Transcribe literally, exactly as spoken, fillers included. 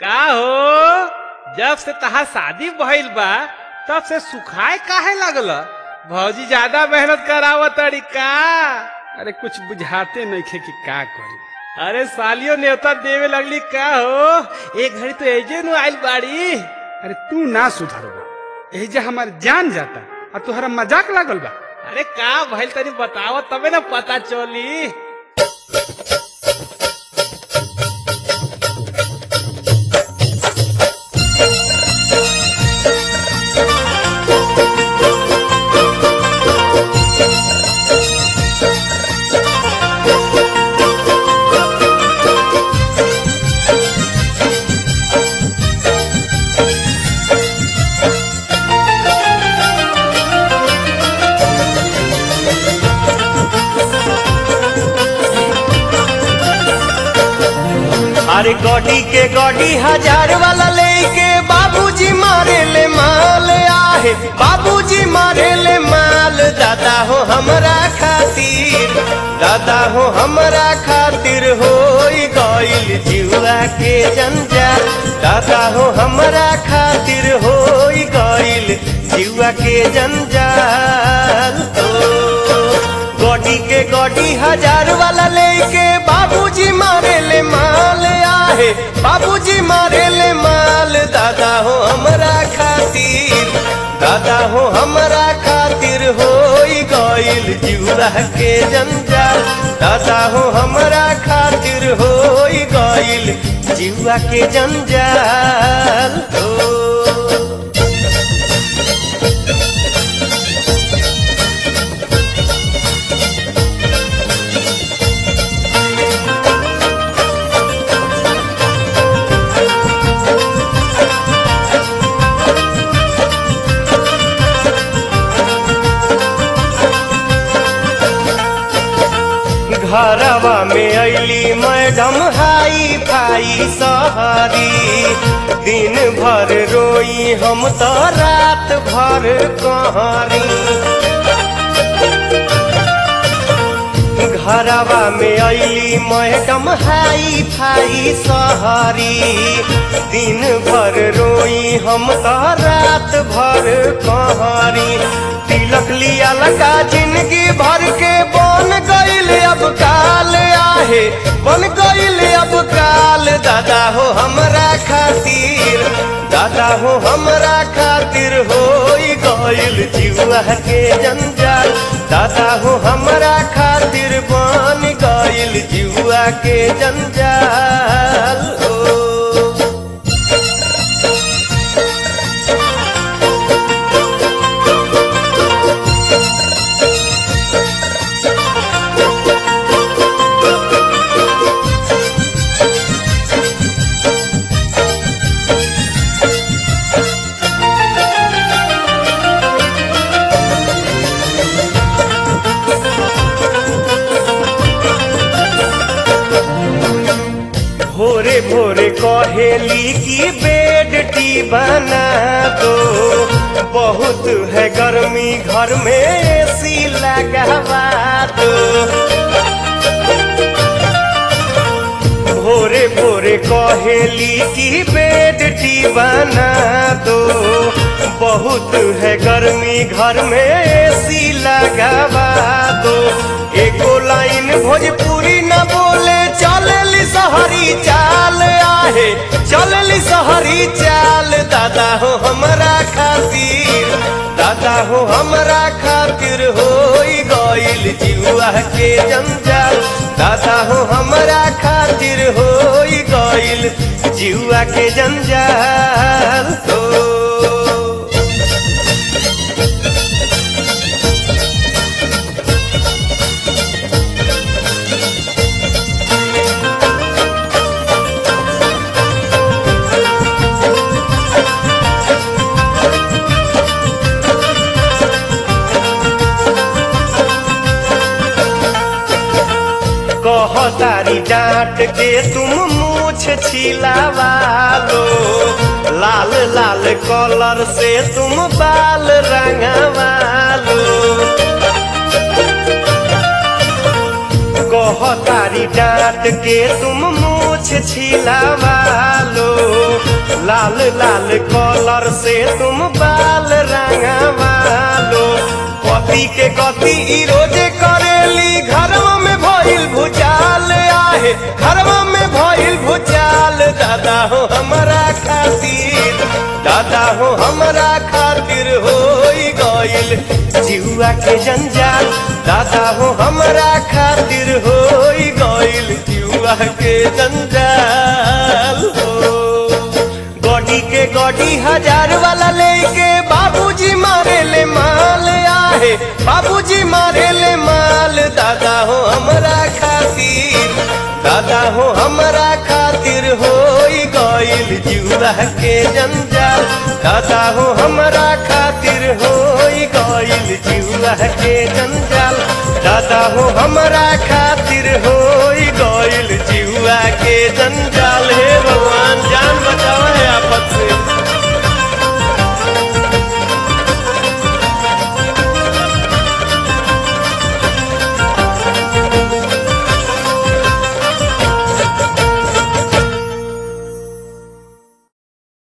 का हो जब से तहार शादी भइल बा तब से सुखाए काहे लगल? भौजी ज्यादा मेहनत करावत तड़ी का? अरे कुछ बुझाते नहीं खे कि का करी। अरे सालियों न्योता देवे लगली का हो? एक घड़ी तो एजे नु आइल बाड़ी। अरे तू ना सुधरबा, एजा हमार जान जाता और तुहरा मजाक लागल बा। अरे का भइल तनी बताव तबे ना पता चली। अरे गॉडी के गॉडी हजार वाला लेके बाबूजी मारे ले माल आहे, बाबूजी मारे ले माल। दादा हो हमरा खातिर, दादा हो हमरा खातिर हो गइल जीवा के जंजाल। दादा हो हमरा खातिर हो गइल जीवा के जंजाल। गॉडी के गॉडी हजार वाला लेके बाबूजी मारे ले माल आहे, बाबूजी मारे ले माल। दादा हो हमरा खातिर, दादा हो हमरा खातिर हो गइल जीवा के जंजाल। दादा हो हमरा खातिर हो गइल जीवा के जंजाल। घरवा में अली मैडम हाई फाई सहारी, दिन भर रोई हम तो रात भर कहारी। घरवा में अली मैडम हाई फाई सहारी, दिन भर रोई हम तो रात भर कहारी। तिलक लिया लगा जिंदगी भर के बन गइल अब काल आहे, बन गइल अब काल। दादा हो हमरा खातिर, दादा हो हमरा खातिर हो गइल जीवा के जंजाल। दादा हो हमरा खातिर बन गइल जीवा के जंजाल। भोरे भोरे कहेली की बेड टी बना दो, बहुत है गर्मी घर में एसी लगवा दो। भोरे भोरे कहेली की बेड टी बना दो, बहुत है गर्मी घर में एसी लगवा दो। एको लाइन भोजपुरी न बोले चलली सहरी चाल आहे, चलली सहरी चाल। दादा हो हमरा खातिर, दादा हो हमरा खातिर हो गइल जीवा के जंजाल। दादा हो हमरा खातिर हो गइल जीवा के जंजाल। कहतारी डांट के तुम मूछ छिलावा लो, लाल लाल कलर से तुम बाल रंगवा लो। कहतारी डांट के तुम मूछ छिलावा लो, लाल लाल कलर से तुम बाल रंगवा लो पति के गति ई रोजे करेली घरवा में भइल भुचाल आहे घरवा में भइल भुचाल दादा हो हमरा खातिर दादा हो हमरा खातिर होई गइल जीवा के जंजाल दादा हो हमरा खातिर होई गइल जीवा के जंजाल हो गॉडी के गॉडी हजार वाला लेके बाबूजी मारे ले माल आहे बाबूजी मारे ले माल दादा हो हमरा खातिर दादा हो हमरा खातिर होई गइल जीवा के जंजाल दादा हो हमरा खातिर होई गइल जीवा के जंजाल दादा हो हमरा खातिर होई गइल जीवा के जंजाल।